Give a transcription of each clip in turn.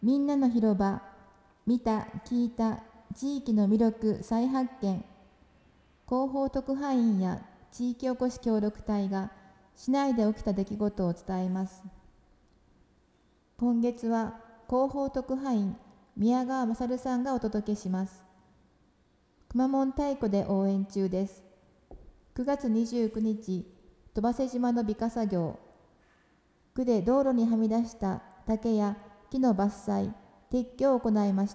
みんなの広場、見た、聞いた、地域の魅力再発見。広報特派員や地域おこし協力隊が市内で起きた出来事を伝えます。今月は広報特派員宮川勝さんがお届けします。くまモン太鼓で応援中です。9月29日、戸馳島の美化作業。区で道路にはみ出した竹や木の伐採、撤去を行いました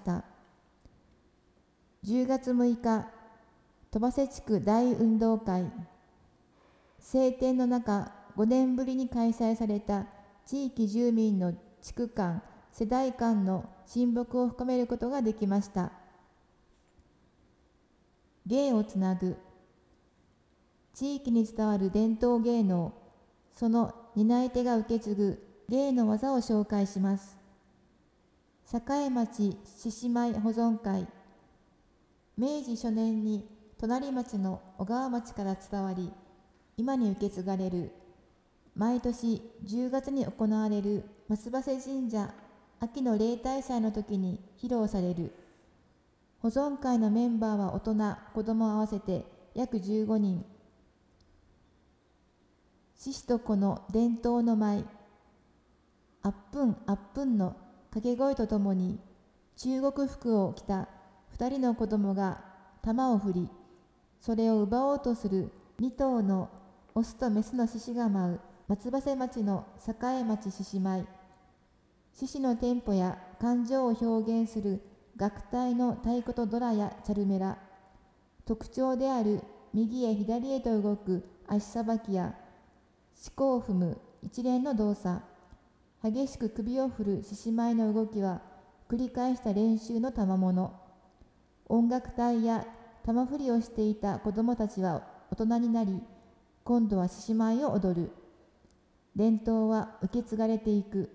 。10月6日、戸馳地区大運動会。晴天の中、5年ぶりに開催された地域住民の地区間、世代間の親睦を深めることができました。芸をつなぐ。地域に伝わる伝統芸能、その担い手が受け継ぐ芸の技を紹介します。栄町獅子舞保存会。明治初年に隣町の小川町から伝わり、今に受け継がれる、毎年10月に行われる松葉瀬神社秋の例大祭の時に披露される。保存会のメンバーは大人、子供合わせて約15人。獅子と子の伝統の舞、あっぷんあっぷんの掛け声とともに、中国服を着た2人の子供が玉を振り、それを奪おうとする2頭のオスとメスの獅子が舞う松葉瀬町の栄町獅子舞。獅子のテンポや感情を表現する楽隊の太鼓とドラやチャルメラ。特徴である右へ左へと動く足さばきや四股を踏む一連の動作、激しく首を振る獅子舞の動きは繰り返した練習の賜物。音楽隊や玉振りをしていた子どもたちは大人になり、今度は獅子舞を踊る。伝統は受け継がれていく。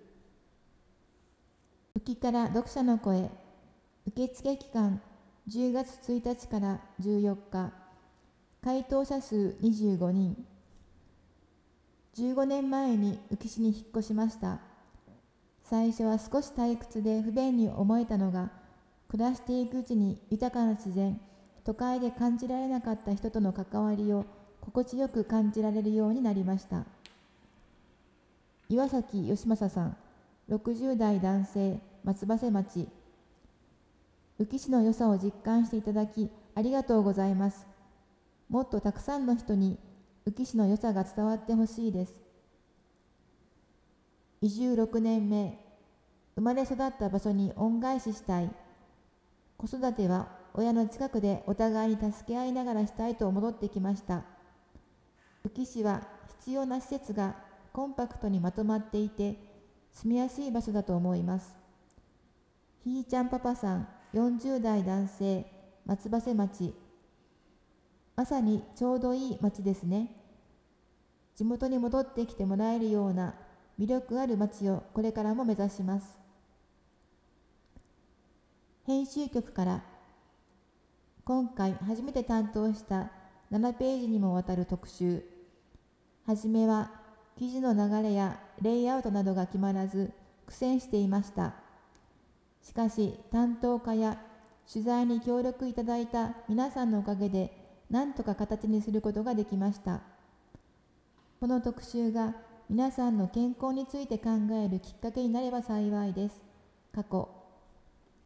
浮きから読者の声。受付期間10月1日から14日。回答者数25人。15年前に宇城市に引っ越しました。最初は少し退屈で不便に思えたのが、暮らしていくうちに豊かな自然、都会で感じられなかった人との関わりを心地よく感じられるようになりました。岩崎義正さん、60代男性、松葉瀬町。宇城市の良さを実感していただきありがとうございます。もっとたくさんの人に宇城市の良さが伝わってほしいです。移住6年目、生まれ育った場所に恩返ししたい。子育ては親の近くでお互いに助け合いながらしたいと戻ってきました。宇城市は必要な施設がコンパクトにまとまっていて住みやすい場所だと思います。ひーちゃんパパさん、40代男性、松葉瀬町。まさにちょうどいい町ですね。地元に戻ってきてもらえるような魅力ある町をこれからも目指します。編集局から、今回初めて担当した7ページにもわたる特集。はじめは記事の流れやレイアウトなどが決まらず苦戦していました。しかし担当家や取材に協力いただいた皆さんのおかげで何とか形にすることができました。この特集が皆さんの健康について考えるきっかけになれば幸いです。過去